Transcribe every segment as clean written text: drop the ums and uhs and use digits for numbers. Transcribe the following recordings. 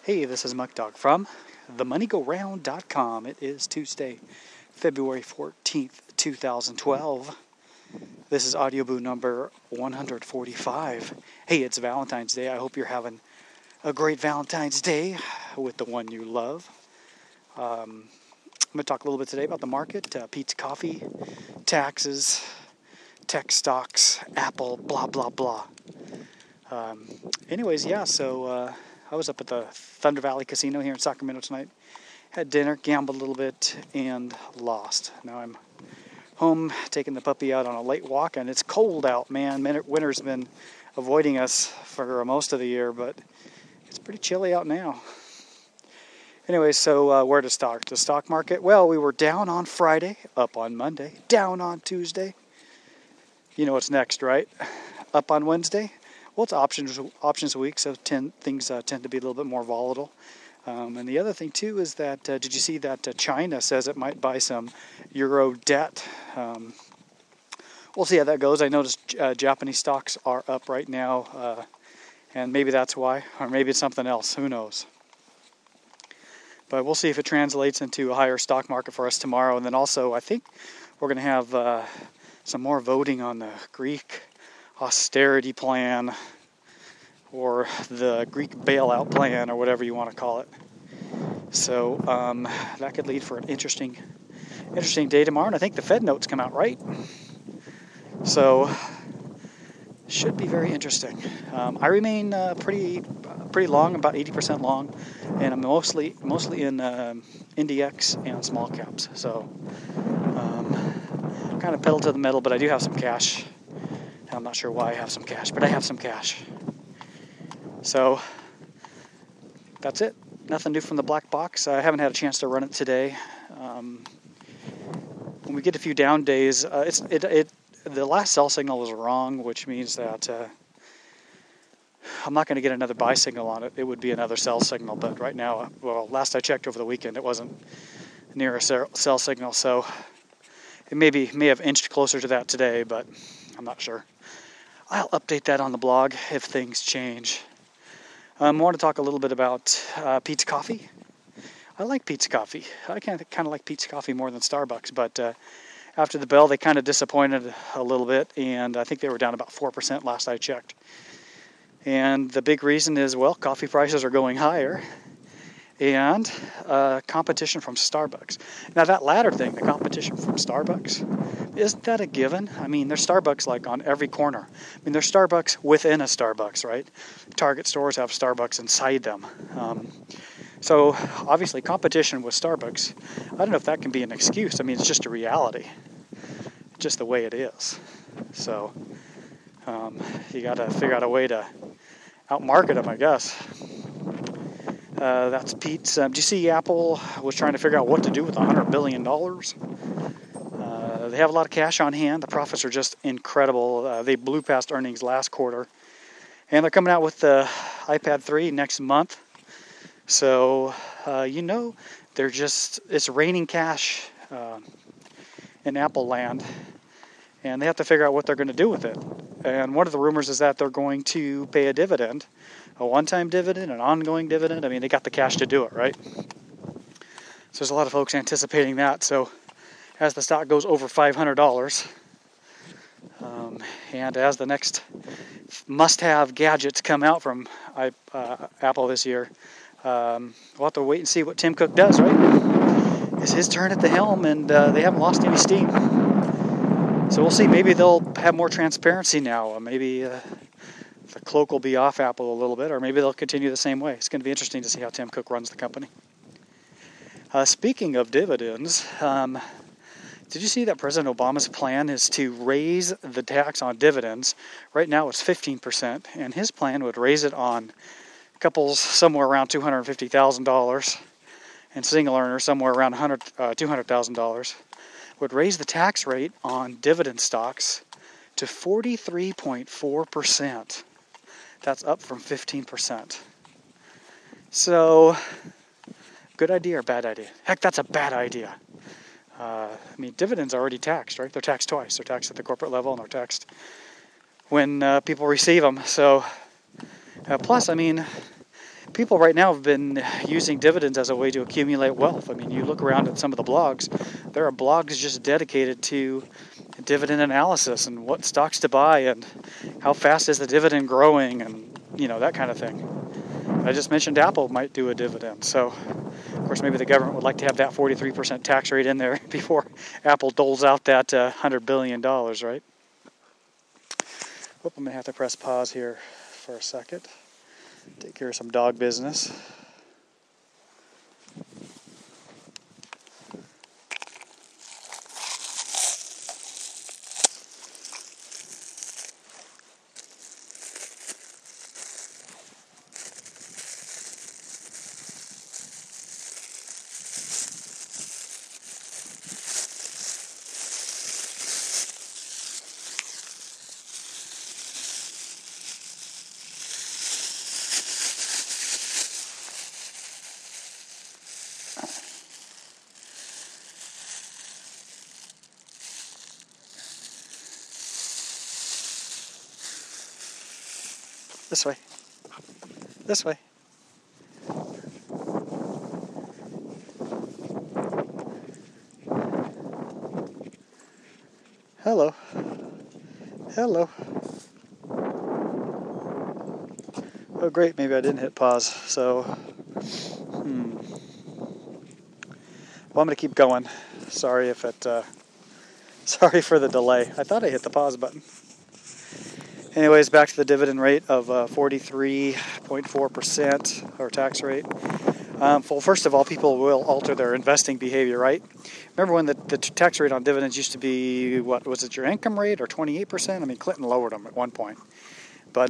Hey, this is Muck Dog from themoneygoround.com. It is Tuesday, February 14th, 2012. This is Audioboo number 145. Hey, it's Valentine's Day. I hope you're having a great Valentine's Day with the one you love. I'm going to talk a little bit today about the market, Pete's Coffee, taxes, tech stocks, Apple, blah, blah, blah. I was up at the Thunder Valley Casino here in Sacramento tonight. Had dinner, gambled a little bit, and lost. Now I'm home taking the puppy out on a late walk, and it's cold out, man. Winter's been avoiding us for most of the year, but it's pretty chilly out now. Anyway, so where to stock? The stock market? Well, we were down on Friday, up on Monday, down on Tuesday. You know what's next, right? Up on Wednesday. Well, it's options week, so things tend to be a little bit more volatile. And the other thing, too, is that, did you see that China says it might buy some euro debt? We'll see how that goes. I noticed Japanese stocks are up right now, and maybe that's why, or maybe it's something else. Who knows? But we'll see if it translates into a higher stock market for us tomorrow. And then also, I think we're going to have some more voting on the Greek austerity plan or the Greek bailout plan or whatever you want to call it. So that could lead for an interesting day tomorrow. And I think the Fed notes come out, right? So should be very interesting. I remain pretty long, about 80% long, and I'm mostly in NDX and small caps. So kind of pedal to the metal, but I do have some cash. I'm not sure why I have some cash, but I have some cash. So that's it. Nothing new from the black box. I haven't had a chance to run it today. When we get a few down days, the last sell signal was wrong, which means that I'm not going to get another buy signal on it. It would be another sell signal, but right now, last I checked over the weekend, it wasn't near a sell signal, so it may have inched closer to that today, but I'm not sure. I'll update that on the blog if things change. I want to talk a little bit about Pete's Coffee. I like Pete's Coffee. I kind of like Pete's Coffee more than Starbucks, but after the bell, they kind of disappointed a little bit, and I think they were down about 4% last I checked. And the big reason is, coffee prices are going higher, and competition from Starbucks. Now, that latter thing, the competition from Starbucks, isn't that a given? I mean, there's Starbucks like on every corner. I mean, there's Starbucks within a Starbucks, right? Target stores have Starbucks inside them. So, obviously, competition with Starbucks, I don't know if that can be an excuse. I mean, it's just a reality. Just the way it is. So, you got to figure out a way to outmarket them, I guess. That's Pete's. Do you see Apple was trying to figure out what to do with $100 billion? They have a lot of cash on hand. The profits are just incredible. They blew past earnings last quarter. And they're coming out with the iPad 3 next month. So, it's raining cash in Apple land. And they have to figure out what they're going to do with it. And one of the rumors is that they're going to pay a dividend. A one-time dividend, an ongoing dividend. I mean, they got the cash to do it, right? So there's a lot of folks anticipating that. So as the stock goes over $500, and as the next must-have gadgets come out from Apple this year, we'll have to wait and see what Tim Cook does, right? It's his turn at the helm, and they haven't lost any steam. So we'll see. Maybe they'll have more transparency now. Maybe the cloak will be off Apple a little bit, or maybe they'll continue the same way. It's going to be interesting to see how Tim Cook runs the company. Speaking of dividends, did you see that President Obama's plan is to raise the tax on dividends? Right now it's 15%, and his plan would raise it on couples somewhere around $250,000, and single earners somewhere around $200,000. Would raise the tax rate on dividend stocks to 43.4%. That's up from 15%. So, good idea or bad idea? Heck, that's a bad idea. Dividends are already taxed, right? They're taxed twice. They're taxed at the corporate level, and they're taxed when people receive them. So, plus, people right now have been using dividends as a way to accumulate wealth. I mean, you look around at some of the blogs, there are blogs just dedicated to dividend analysis and what stocks to buy and how fast is the dividend growing and, that kind of thing. I just mentioned Apple might do a dividend. So, of course, maybe the government would like to have that 43% tax rate in there before Apple doles out that $100 billion, right? Whoop, I'm going to have to press pause here for a second. Take care of some dog business. This way. This way. Hello. Hello. Oh, great. Maybe I didn't hit pause. So, well, I'm going to keep going. Sorry if it. Sorry for the delay. I thought I hit the pause button. Anyways, back to the dividend rate of 43.4%, or tax rate. Well, first of all, people will alter their investing behavior, right? Remember when the tax rate on dividends used to be, what was it, your income rate, or 28%? I mean, Clinton lowered them at one point. But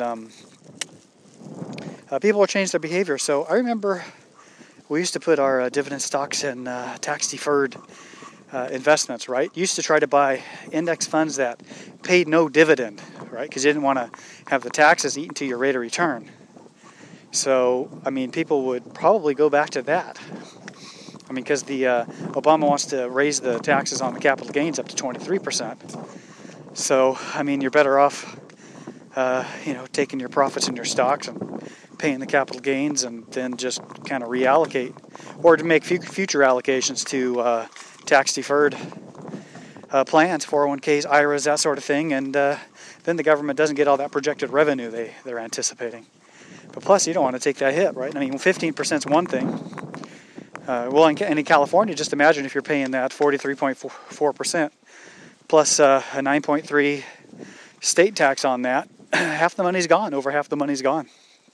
people will change their behavior. So I remember we used to put our dividend stocks in tax-deferred investments, right? Used to try to buy index funds that paid no dividend, right? Because you didn't want to have the taxes eaten to your rate of return. So, I mean, people would probably go back to that. I mean, because the Obama wants to raise the taxes on the capital gains up to 23%. So, I mean, you're better off, taking your profits in your stocks and paying the capital gains, and then just kind of reallocate, or to make future allocations to tax-deferred plans, 401ks, IRAs, that sort of thing, and then the government doesn't get all that projected revenue they're anticipating. But plus, you don't want to take that hit, right? I mean, 15% is one thing. Well, in California, just imagine if you're paying that 43.4% plus a 9.3 state tax on that, half the money's gone, over half the money's gone.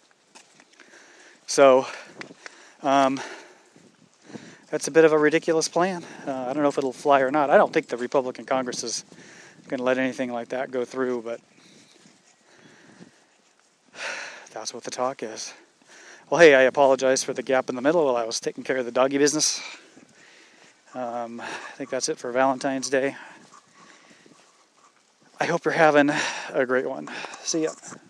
So, that's a bit of a ridiculous plan. I don't know if it'll fly or not. I don't think the Republican Congress is going to let anything like that go through, but that's what the talk is. Well, hey, I apologize for the gap in the middle while I was taking care of the doggy business. I think that's it for Valentine's Day. I hope you're having a great one. See ya.